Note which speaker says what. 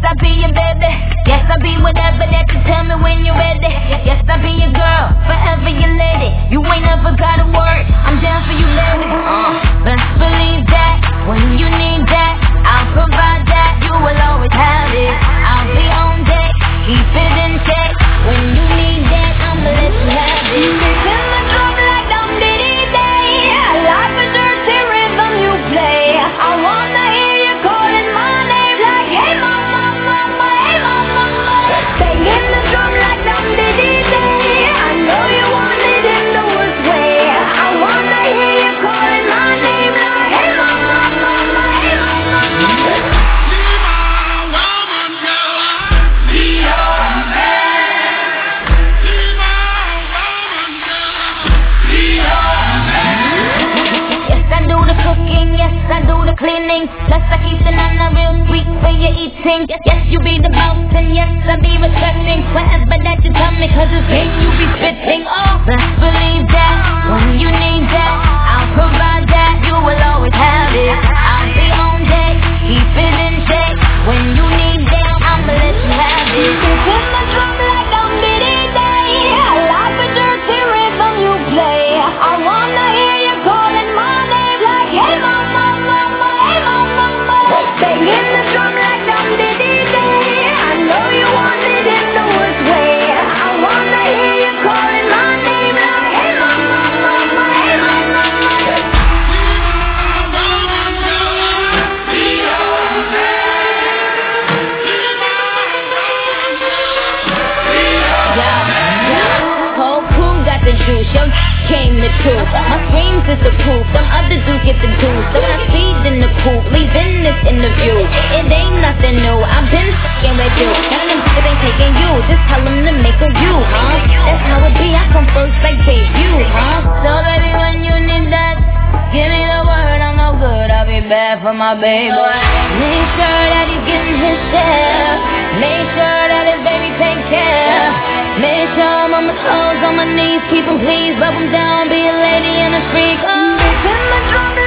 Speaker 1: I'll be your baby. Yes, I'll be whatever that you tell me when you're ready. Yes, I'll be your girl, forever your lady. You ain't never got a word, I'm down for you, baby. Best believe that, when you need that, I'll provide that. You will always have it. I'll be on deck, keep it in check. When you need that, I'ma let you have it.
Speaker 2: Beating the drum like Dum Diddy Day. I like the dirty rhythm you play. I wanna hear you calling my name like, hey mama, mama, hey mama, mama. Banging the drum like Dum Diddy Day. I know you want it in the worst way. I wanna hear you calling my name like, hey mama, mama, hey mama, mama.
Speaker 1: I do the cleaning, plus I keep the nana real sweet for your eating. Yes, you be the boss and yes, I be respecting whatever that you tell me, cause it's game you be spitting. Oh, best believe that, when you need that, I'll provide that. You will always have it. I'll be on deck, keep it in check. When you need that, I'ma let you have it.
Speaker 2: Beating the drum like Dum Diddy Day. I like the dirty rhythm you play. I wanna hear you calling my name like, hey mama, mama, hey mama, mama. Banging the drum like Dum Diddy Day. I know you want it in the worst way. I wanna hear you calling my name like, hey mama, mama, hey mama, mama.
Speaker 1: Whole crew got the juice, yo came the truth. My screams is the proof, them other dudes get the juice. So when I speed in the coupe, leaving this interview, it ain't nothing new, I've been f***ing with you. None of them niggas ain't taking you, just tell them to make a you, huh? That's how it be, I come first like debut, huh? So baby, when you need that, give me the word, I'm no good, I'll be bad for my baby. Make sure that he's getting his share, make sure that his baby take care. Make sure I'm on my toes, on my knees, keep 'em please, rub 'em down, be a lady and a freak. Oh.
Speaker 2: Beating the drum